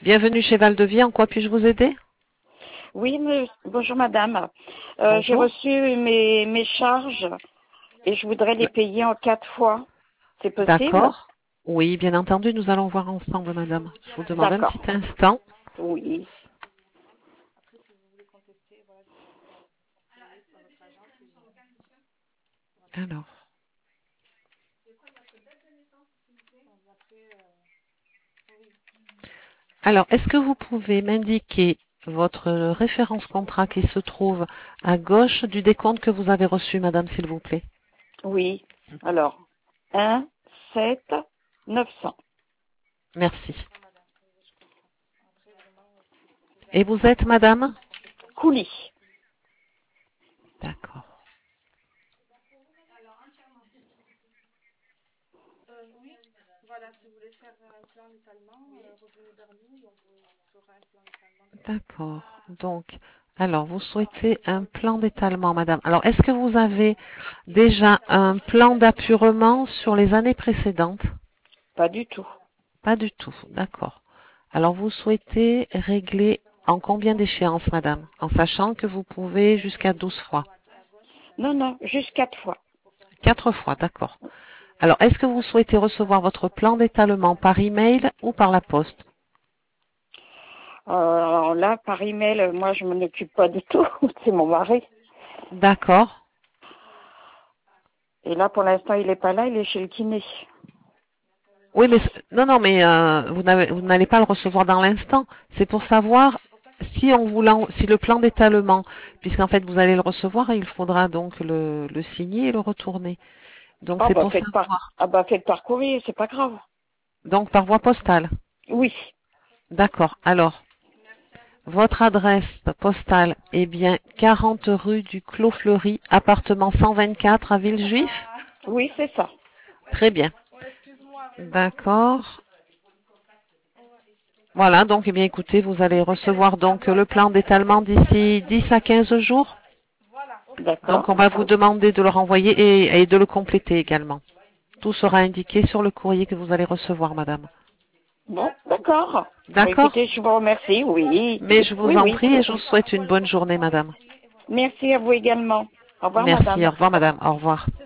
Bienvenue chez Val-de-Vie. En quoi puis-je vous aider? Oui, bonjour madame. J'ai Bonjour. reçu mes charges et je voudrais les payer en 4 fois. C'est possible? D'accord. Oui, bien entendu, nous allons voir ensemble, madame. Je vous demande un D'accord. petit instant. Oui. Alors. Alors, est-ce que vous pouvez m'indiquer votre référence contrat qui se trouve à gauche du décompte que vous avez reçu, madame, s'il vous plaît? Oui. Alors, 1, 7, 900. Merci. Et vous êtes madame? Coulis. D'accord. D'accord. Donc, alors, vous souhaitez un plan d'étalement, madame. Alors, est-ce que vous avez déjà un plan d'apurement sur les années précédentes? Pas du tout. Pas du tout. D'accord. Alors, vous souhaitez régler en combien d'échéances, madame? En sachant que vous pouvez jusqu'à 12 fois. Non, non, juste 4 fois. 4 fois, d'accord. Alors, est-ce que vous souhaitez recevoir votre plan d'étalement par email ou par la poste? Alors là, par email, moi je m'en occupe pas du tout. C'est mon mari. D'accord. Et là, pour l'instant, il est pas là, il est chez le kiné. Oui, mais non, mais vous n'allez pas le recevoir dans l'instant. C'est pour savoir si si le plan d'étalement, puisqu'en fait vous allez le recevoir, il faudra donc le signer et le retourner. Donc Ah c'est bah pour savoir. faites par courrier, c'est pas grave. Donc par voie postale. Oui. D'accord. Alors, votre adresse postale est bien 40 rue du Clos Fleury, appartement 124 à Villejuif. Oui, c'est ça. Très bien. D'accord. Voilà, donc eh bien écoutez, vous allez recevoir donc le plan d'étalement d'ici 10 à 15 jours. D'accord. Donc on va vous demander de le renvoyer et de le compléter également. Tout sera indiqué sur le courrier que vous allez recevoir, madame. Bon, d'accord. Bon, D'accord? écoutez, je vous remercie, oui. Mais je vous Oui, en oui. prie et je vous souhaite une bonne journée, madame. Merci à vous également. Au revoir, Merci, madame. au revoir, madame. Au revoir.